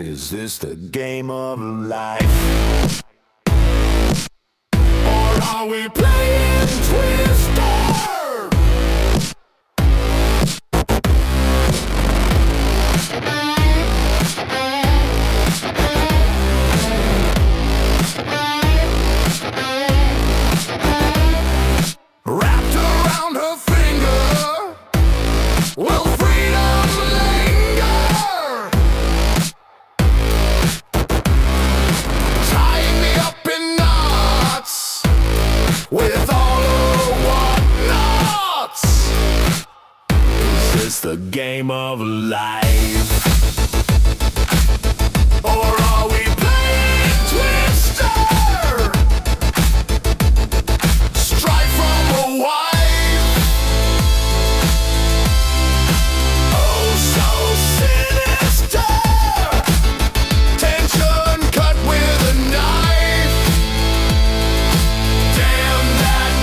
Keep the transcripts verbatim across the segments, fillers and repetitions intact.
Is this the game of life? Or are we playing Twister? Wrapped around her finger, will freedom linger? Tying me up in knots with all her whatnots. Is this the game of life? Or are we playing Twister? Straight from a wife. Oh, so sinister. Tension cut with a knife. Damn that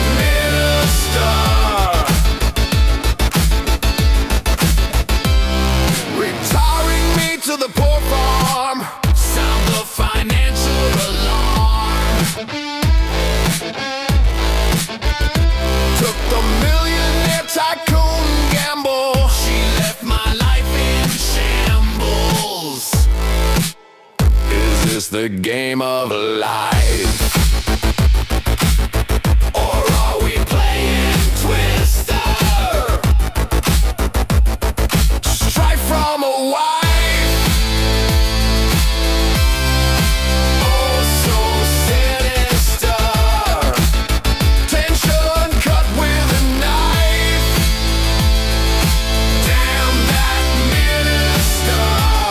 minister. Retiring me to the poor farm. Sound the financial alarm. Took the millionaire tycoon gamble. She left my life in shambles. Is this the game of life? Or are we playing Twister? Straight from a wife. Oh, so sinister. Tension cut with a knife. Damn that minister.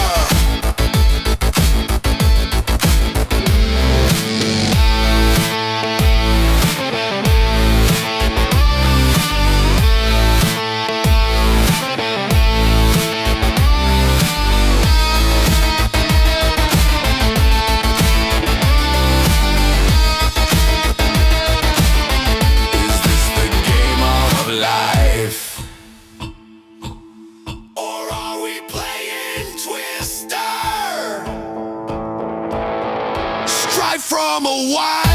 Is this the game of life? Or are we playing Twister? Straight from a wife.